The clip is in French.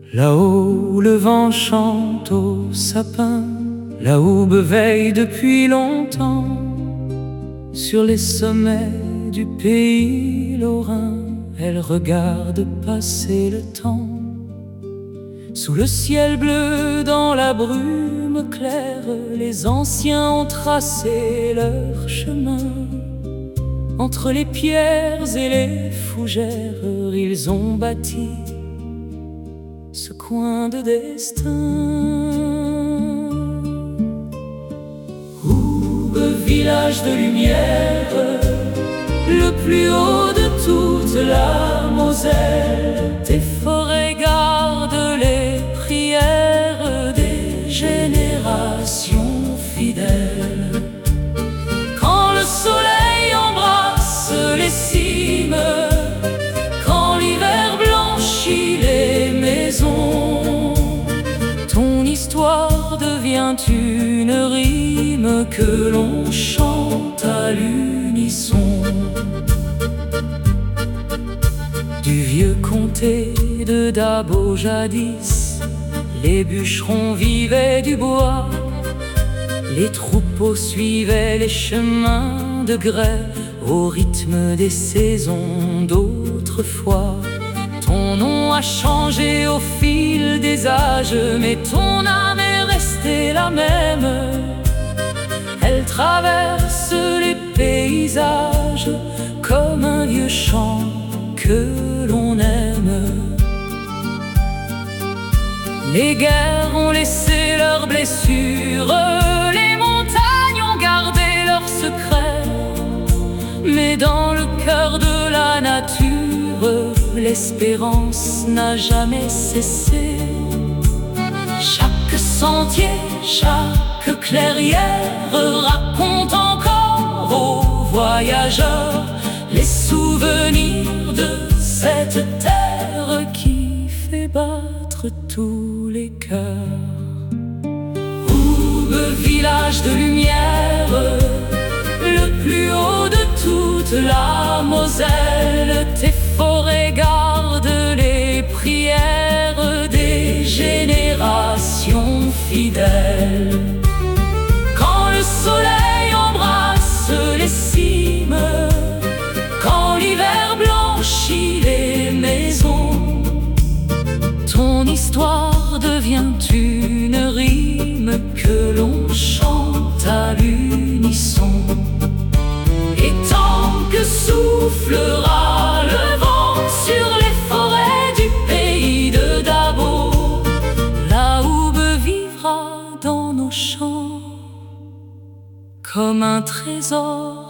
Là-haut où le vent chante au sapin, la hoube veille depuis longtemps. Sur les sommets du pays lorrain, elle regarde passer le temps. Sous le ciel bleu, dans la brume claire, les anciens ont tracé leur chemin. Entre les pierres et les fougères, ils ont bâti ce coin de destin. Hoube, village de lumière, le plus haut de toute la Moselle. Tes forêts gardent les prières des générations fidèles. Quand le soleil embrasse les cimes, quand l'hiver blanchit les maisons, ton histoire devient une rime que l'on chante à l'unisson. Du vieux comté de Dabo jadis, les bûcherons vivaient du bois. Les troupeaux suivaient les chemins de grès au rythme des saisons d'autrefois. Ton nom a changé au fil des âges, mais ton âme est restée la même. Elle traverse les paysages comme un vieux chant que l'on aime. Les guerres ont laissé leurs blessures, les montagnes ont gardé leurs secrets, mais dans le cœur de la nature, l'espérance n'a jamais cessé. Chaque sentier, chaque clairière raconte encore aux voyageurs les souvenirs de cette terre qui fait battre tous les cœurs. Hoube, village de lumière, le plus haut de toute la Moselle. Tes forêts gardent les prières des générations fidèles. Quand le soleil embrasse les cimes, quand l'hiver blanchit les maisons, ton histoire devient une rime que l'on chante à l'unisson. Et tant que soufflera le vent sur les forêts du pays de Dabo, la hoube vivra dans nos champs comme un trésor